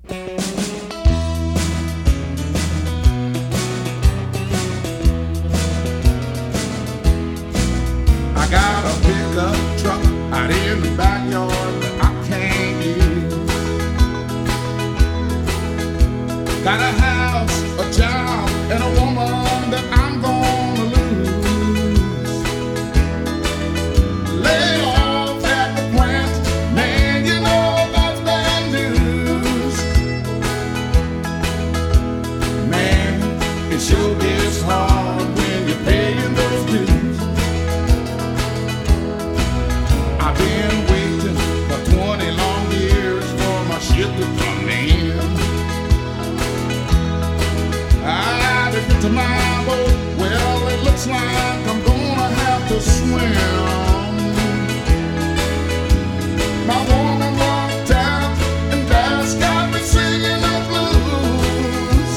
I got a pickup truck out in the backyard that I can't use. Got a house, a job, and a woman that I'm gonna lose. Laid off at the plant, man, you know that's bad news. Man, it sure gets hard when you're paying those dues. I've been waiting for 20 long years for my ship to come in. I get to my boat, well, it looks like I'm gonna have to swim. My woman walked out, and that's got me singing the blues.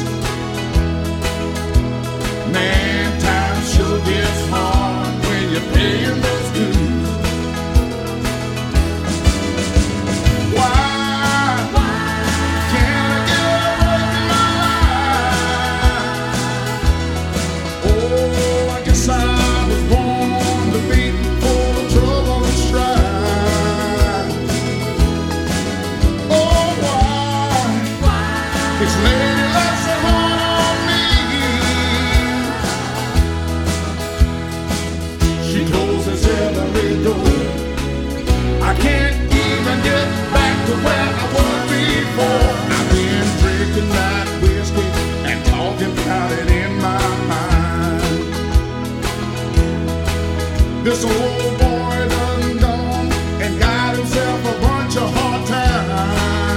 Man, time sure gets hard when you're paying those dues. This lady loves to hold me. She closes every door. I can't even get back to where I was before. I've been drinking that whiskey and talking about it in my mind. This old boy done gone and got himself a bunch of hard times.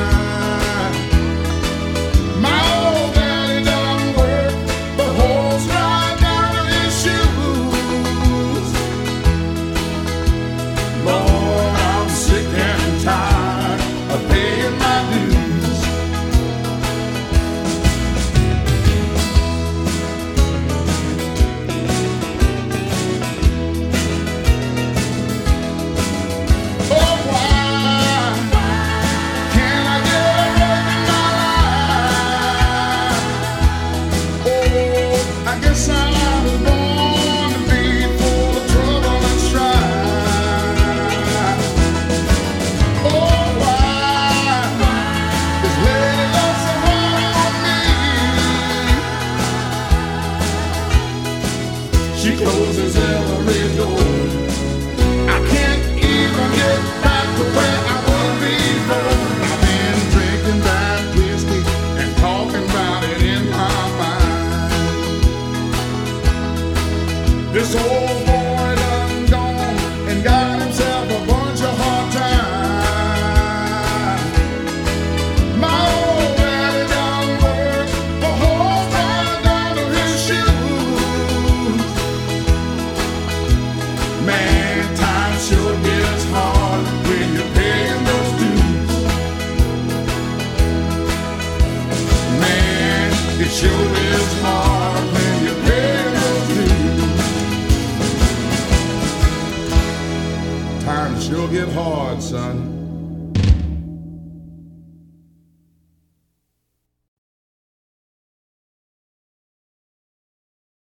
She closes every door. I can't even get back to where I was before. I've been drinking that whiskey and talking about it in my mind. This old boy done gone and got himself a bunch of hard times. My old daddy done worked the whole time down to his shoes. Man, time sure gets hard when you're paying those dues. Man, it sure is hard when you're paying those dues. Time sure get hard, son.